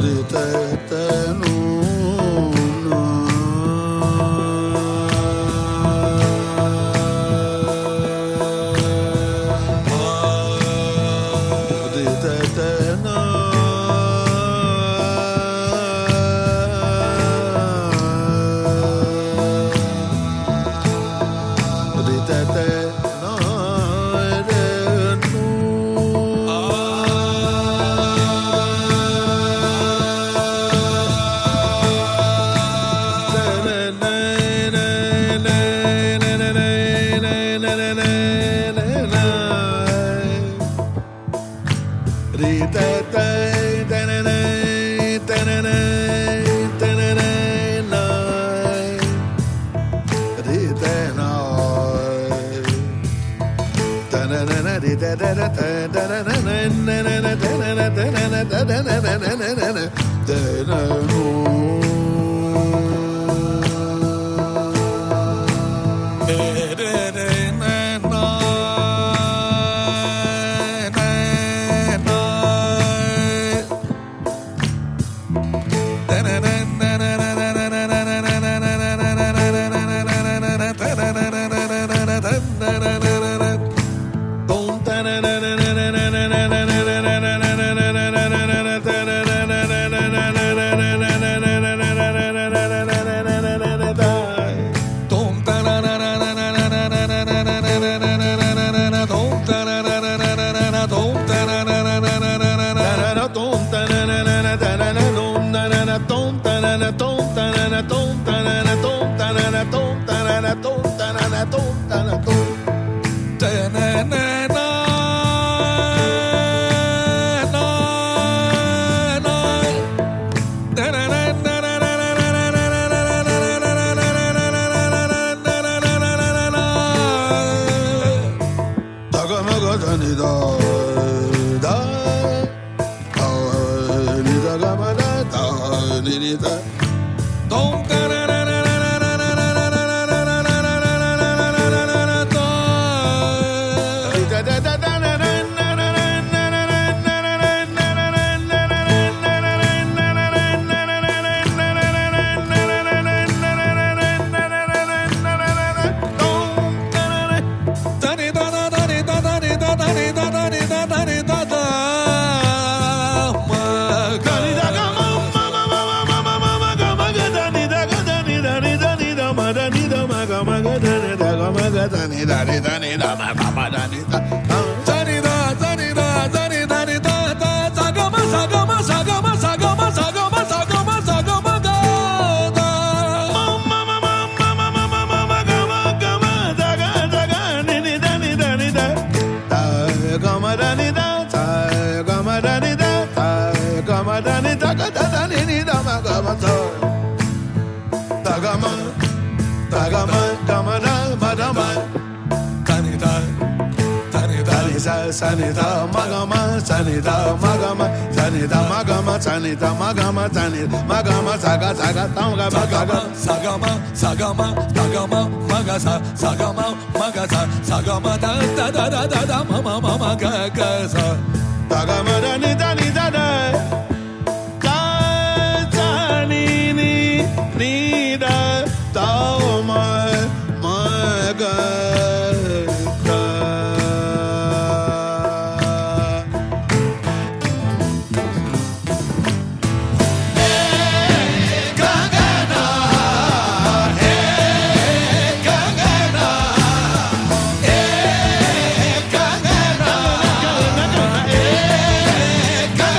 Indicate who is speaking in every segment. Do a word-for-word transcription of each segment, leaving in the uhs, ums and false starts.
Speaker 1: Sanita magama sanita magama sanita magama sanita magama sanita magama saga saga tamaga
Speaker 2: sagama sagama sagama sagama magasa sagama magasa sagama da da da da da da mama mama ga ga sa
Speaker 1: sagama da ni da ni da da da da ni ni ni da da ma ma ga
Speaker 2: ga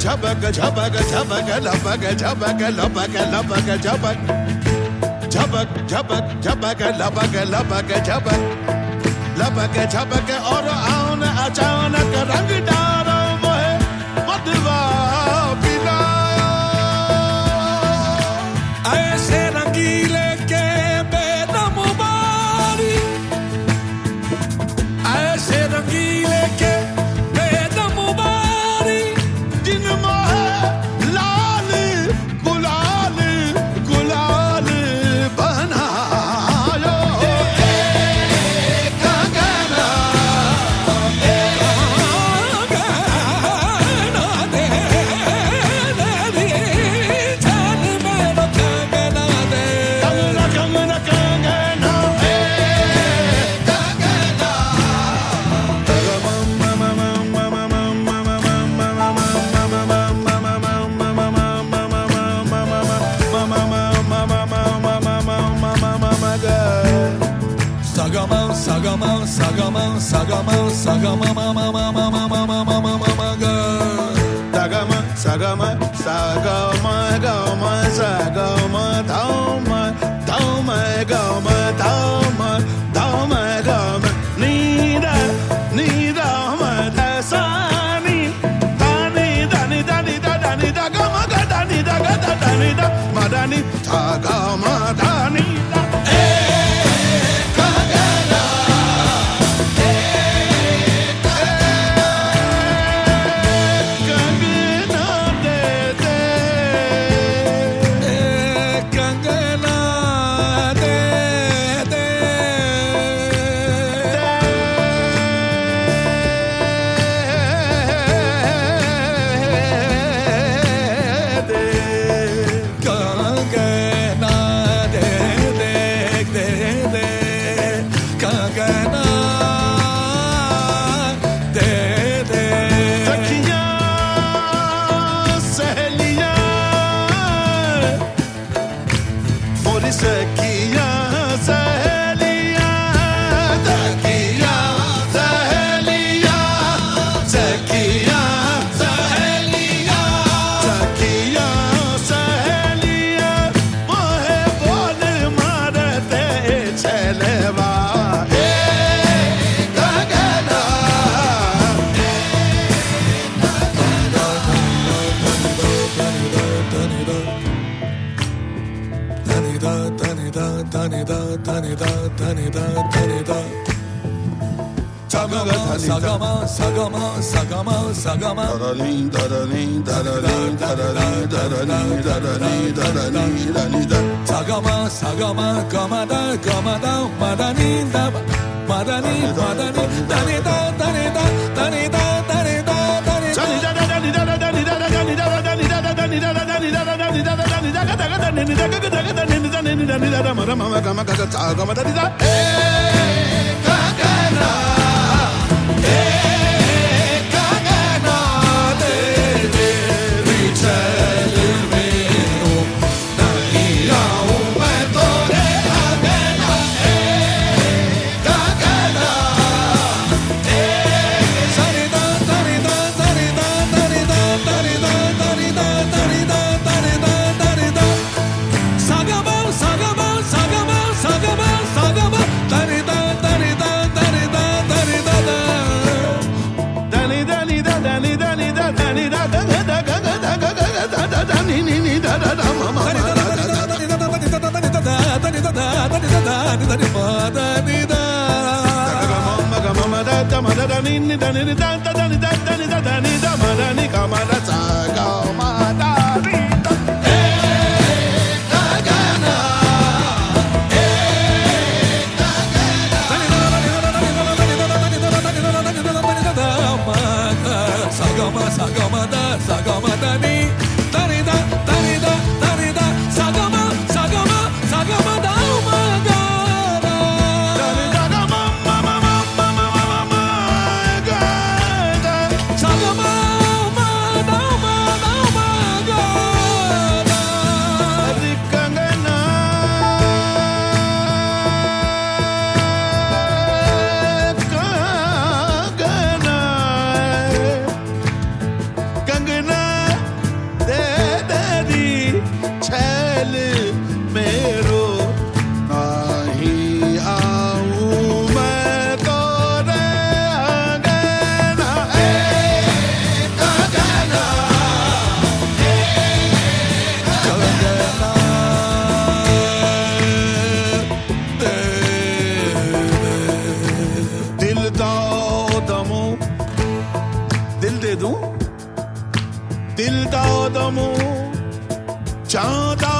Speaker 1: झबक झबक झबक लपक झबक लपक लपक झबक झबक झबक झबक लपक लपक झबक लपक झबक और आन अचानक रंग डारो मोहे मधवा पिलायो
Speaker 2: ऐसे रंगीले के बेदम बारी ऐसे रंगीले के बेदम बारी
Speaker 1: दिन मोहे लाल गुलाल गुलाल बनायो
Speaker 2: कंगना कंगना दे दे जान मेरो कंगना दे
Speaker 1: Kangana Kangana Kangana
Speaker 2: Sagama, sagama, sagama, sagama, sagama, mama, mama, mama, mama, mama, mama,
Speaker 1: Sagama, sagama, sagama, gama, sagama, dama, dama, gama, dama, dama, gama, nida, nida, ma, da, sa, ni, da, ni, da, ni, da, ni, da, da, ni, da, gama, ga, da, ni, da, ga, da, da, ni, da, ma, da, ni, ta, gama, da, ni, da,
Speaker 2: sagama, sagama, sagama, sagama,
Speaker 1: da-da-ni, da-da-ni, da-da-ni, da-da-ni, da-da-ni, da-da-ni, da-da-ni, da-ni, da.
Speaker 2: sagama, sagama, gamada, gamada, madani, da, madani, madani, dani, da, dani, da, dani, da, dani, da, dani, da.
Speaker 1: Dani, da, da, dani, da, da, dani, da, da, dani, da, da, dani, da, da, dani, da, da, dani, da, da, dani, da, da, dani, da, da, dani, da, da, dani, da, da, dani, dani, dani, da, da, ma, da, ma, ma, ga, ma, ga, ga, ta, ga, ma, da, di, da.
Speaker 2: Hey, Gagana. Sagama, sagama da, sagama da ni, da ni da, da ni da, da ni da, sagama, sagama, sagama da, ma ga da,
Speaker 1: da ni da da ma ma ma ma ma ma ma ma ga da,
Speaker 2: sagama, ma da, ma
Speaker 1: chanta